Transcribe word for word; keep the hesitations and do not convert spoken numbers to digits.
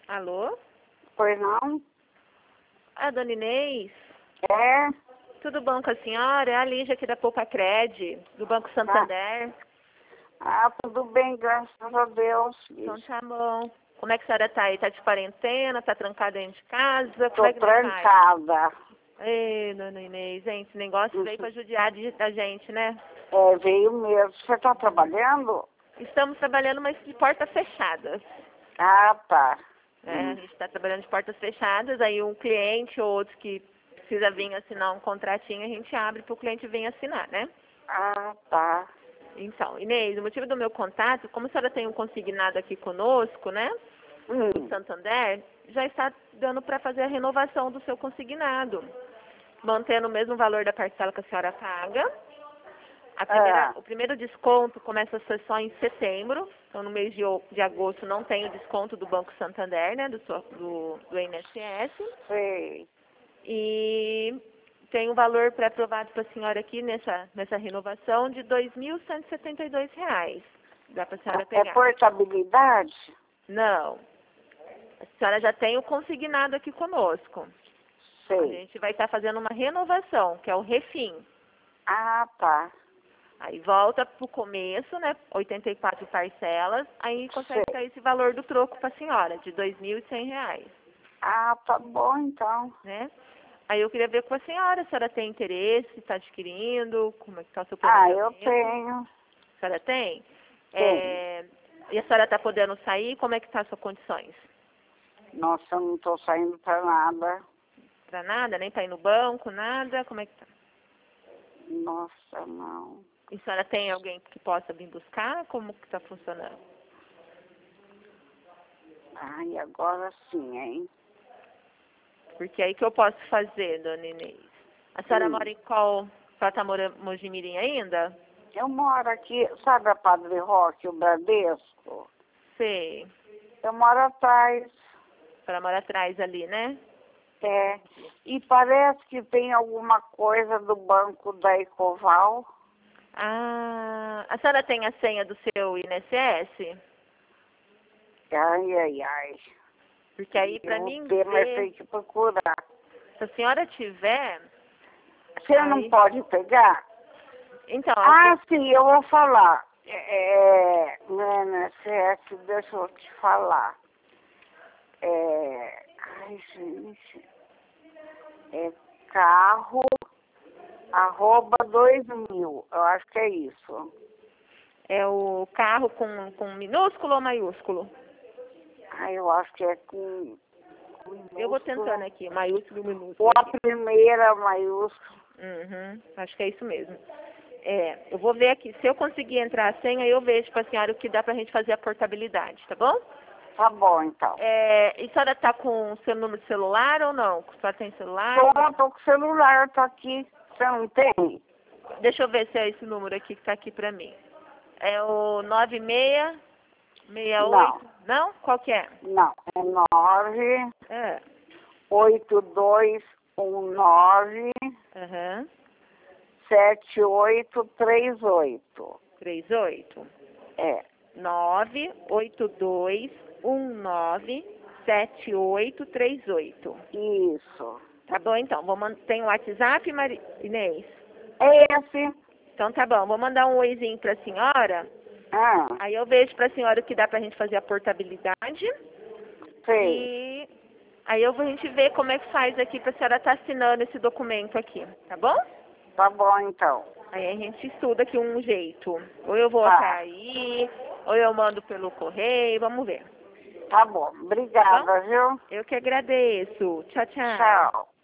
Alô? Pois não? Ah, dona Inês? É? Tudo bom com a senhora? É a Lígia aqui da Poupa Cred, do Banco Santander. Ah, tudo bem, graças a Deus. Então tá bom. Como é que a senhora tá aí? Tá de quarentena? Tá trancada dentro de casa? Como Tô é que vai faz? trancada. Ei, dona Inês, hein? Esse negócio veio pra judiar de- da gente, né? É, veio mesmo. Você tá trabalhando? Estamos trabalhando, mas de portas fechadas. Ah, tá. Né? Hum. A gente está trabalhando de portas fechadas, aí um cliente ou outro que precisa vir assinar um contratinho, a gente abre para o cliente vir assinar, né? Ah, tá. Então, Inês, o motivo do meu contato, como a senhora tem um consignado aqui conosco, né? No Hum. Santander, já está dando para fazer a renovação do seu consignado, mantendo o mesmo valor da parcela que a senhora paga. A primeira, Ah. O primeiro desconto começa a ser só em setembro, então no mês de, o- de agosto não tem o desconto do Banco Santander, né, do, sua- do, do I N S S. Sei. E tem um valor pré-aprovado para a senhora aqui nessa, nessa renovação de dois mil cento e setenta e dois reais. Dá para a senhora É pegar? portabilidade? Não. A senhora já tem o consignado aqui conosco. A Sei. gente vai estar fazendo uma renovação, que é o refim. Ah, tá. Aí volta pro começo, né? oitenta e quatro parcelas, aí consegue Sei. sair esse valor do troco para a senhora, de dois mil e cem reais, Ah, tá bom, então. né? Aí eu queria ver com a senhora, se a senhora tem interesse, está adquirindo, como é que está o seu Ah, eu planejamento? tenho. A senhora tem? Tenho. É, E a senhora está podendo sair? Como é que tá as suas condições? Nossa, eu não tô saindo pra nada. Para nada? Nem para ir no banco, nada? Como é que tá? Nossa, não. E a senhora tem alguém que possa vir buscar? Como que está funcionando? Ai, agora sim, hein? Porque aí que eu posso fazer, dona Inês? A senhora Hum. mora em qual? A senhora está morando em Mojimirim ainda? Eu moro aqui, sabe a Padre Roque, o Bradesco? Sei. Eu moro atrás, A senhora mora atrás ali, né? é. E parece que tem alguma coisa do banco da Ecoval. Ah, a senhora tem a senha do seu I N S S? Ai, ai, ai. Porque aí, para Eu vou mim ter, mas ver, tem que procurar. se a senhora tiver, Você aí... não pode pegar? Então, Ah, sim, eu vou falar. É, no I N S S, deixa eu te falar. É, ai, gente. É carro, arroba dois mil. Eu acho que é isso. é o carro com, com minúsculo ou maiúsculo? Ah, eu acho que é com, com Eu vou minúsculo. tentando aqui, maiúsculo e Ou minúsculo a aqui. primeira maiúscula. Uhum, acho que é isso mesmo. É, eu vou ver aqui. Se eu conseguir entrar a senha, eu vejo para a senhora o que dá para a gente fazer a portabilidade, tá bom? Tá bom, então. É, e a senhora está com o seu número de celular ou não? A senhora tem celular? Tô, tô com o celular, tô aqui. Você não tem? Deixa eu ver se é esse número aqui que está aqui para mim. É o nove seis seis oito... Não. Não? Qual que é? Não. É nove É. oito dois um nove Aham. sete oito três oito. trinta e oito. É. nove oito dois um nove sete oito três oito. Isso. Tá bom, então. Vou man... Tem o WhatsApp, Mari... Inês? É esse. Então tá bom. Vou mandar um oizinho pra senhora. Ah, Aí eu vejo pra senhora o que dá pra gente fazer a portabilidade. sei. E aí eu, a gente vê como é que faz aqui pra senhora estar assinando esse documento aqui. Tá bom? Tá bom, então. Aí a gente estuda aqui um jeito. Ou eu vou Tá. até aí, ou eu mando pelo correio. Vamos ver. Tá bom. Tá bom? Obrigada, viu? Eu que agradeço. Tchau, tchau. Tchau.